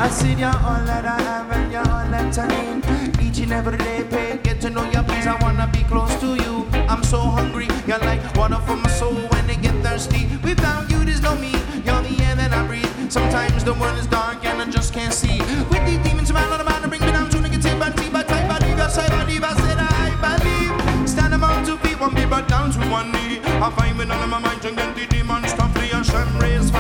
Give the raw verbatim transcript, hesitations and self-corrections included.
I said you're all that I have and you're all that I need. Each and every day, pay, get to know your please. I wanna be close to you. I'm so hungry, you're like water for my soul when they get thirsty. Without you, there's no me. You're the air that I breathe. Sometimes the world is dark and I just can't see. With these demons around on the mind to bring me down to negative and see. But I believe, I said, I believe, I said, I believe. Stand them out to feet, one be brought down to one knee. I find me none of my mind.